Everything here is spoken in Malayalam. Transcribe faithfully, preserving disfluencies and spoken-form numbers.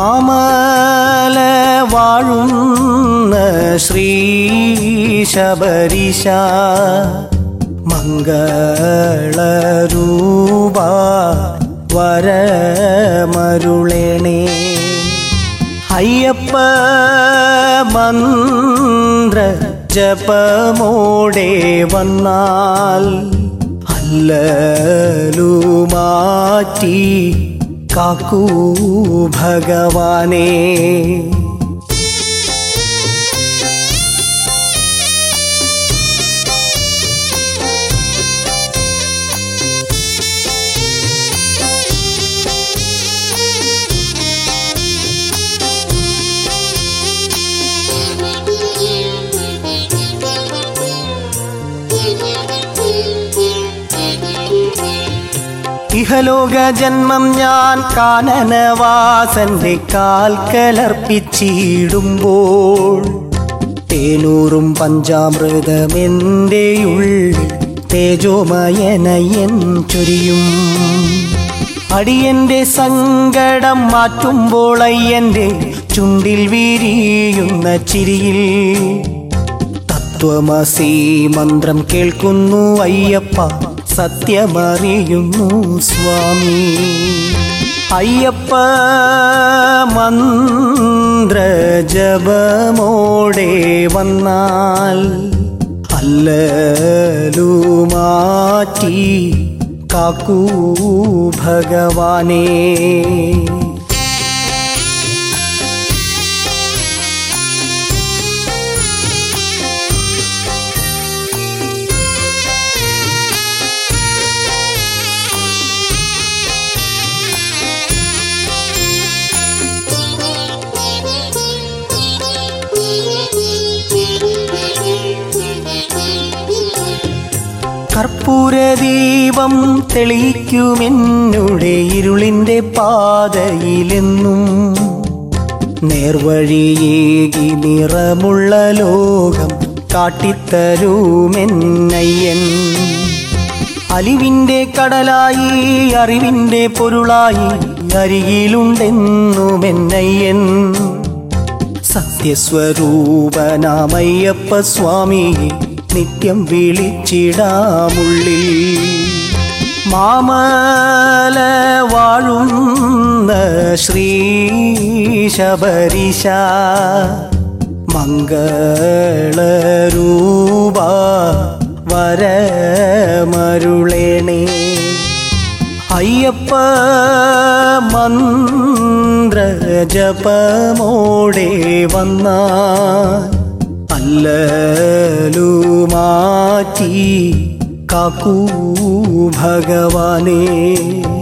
മാമല വാഴുന്ന ശ്രീ ശബരീശ മംഗളരൂപ വരമരുളേണേ. അയ്യപ്പ മന്ത്ര ജപമോടെ വന്നാൽ അല്ലലു മാറ്റി കാക്കൂ ഭഗവാനേ. ഇഹലോക ജന്മം ഞാൻ കാനനവാസന്റെ കാൽക്കലർപ്പിച്ചിടുമ്പോൾ തേനൂറും പഞ്ചാമൃതമെൻ്റെ ഉള്ളിൽ തേജോമയനയൻ ചൊരിയും. അടിയന്റെ സങ്കടം മാറ്റുമ്പോൾ അയ്യന്റെ ചുണ്ടിൽ വിരിയുന്ന ചിരിയിൽ തത്വമസി മന്ത്രം കേൾക്കുന്നു അയ്യപ്പ, സത്യമറിയുന്നു സ്വാമി. അയ്യപ്പ മന്ത്ര ജപമോടെ വന്നാൽ അല്ലലു മാറ്റി കാക്കൂ ഭഗവാനേ. കർപ്പൂരദീപം തെളിക്കുമെന്നുടെ ഇരുളിൻ്റെ പാതയിലെന്നും നേർവഴിയേകി നിറമുള്ള ലോകം കാട്ടിത്തരൂമെന്നയ്യൻ. അലിവിൻ്റെ കടലായി അറിവിൻ്റെ പൊരുളായി അരികിലുണ്ടെന്നുമെന്നയ്യൻ. സത്യസ്വരൂപനാമയ്യപ്പ സ്വാമിയെ നിത്യം വിളിച്ചിടാമുള്ളിൽ. മാമല വാഴുന്ന ശ്രീ ശബരീശ മംഗളരൂപ വരമരുളേണേ. അയ്യപ്പ മന്ത്ര ജപമോടെ വന്നാൽ അല്ലലു മാറ്റി കാക്കൂ ഭഗവാനേ.